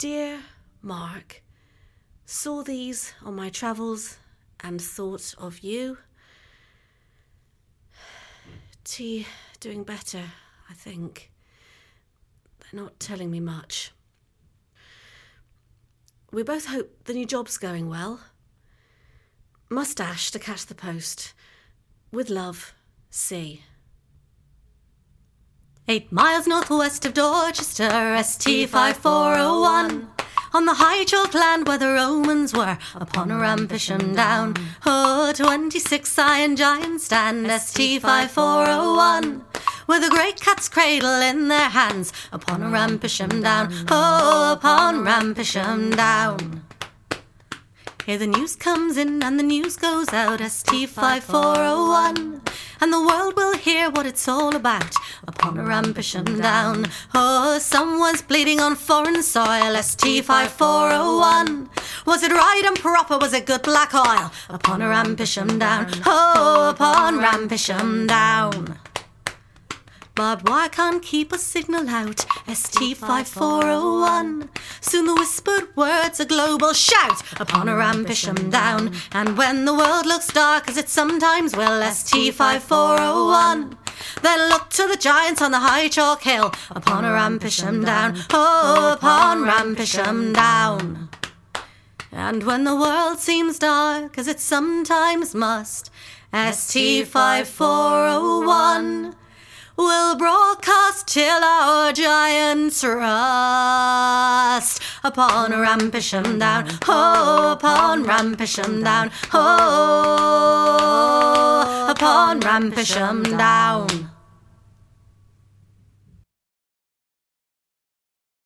Dear Mark, saw these on my travels and thought of you. T doing better, I think. They're not telling me much. We both hope the new job's going well. Mustache to catch the post. With love, C. 8 miles northwest of Dorchester, ST5401. On the high chalk land where the Romans were, upon a Rampisham down. Oh, 26 iron giants stand, ST5401. With a great cat's cradle in their hands, upon a Rampisham down. Oh, upon Rampisham down. Here the news comes in and the news goes out, ST5401. And the world will hear what it's all about, upon a Rampisham down. Oh, someone's bleeding on foreign soil, ST5401. Was it right and proper, was it good black oil, upon a Rampisham down. Oh, upon Rampisham down. Barbed wire can't keep a signal out, ST5401. Soon the whispered words a global shout, upon a Rampisham down. And when the world looks dark, as it sometimes will, ST5401, then look to the giants on the high chalk hill, upon a Rampisham down. Oh, upon Rampisham down. And when the world seems dark, as it sometimes must, ST5401 will broadcast till our giants rust, upon a Rampisham down. Oh, upon Rampisham down. Oh, upon Rampisham down.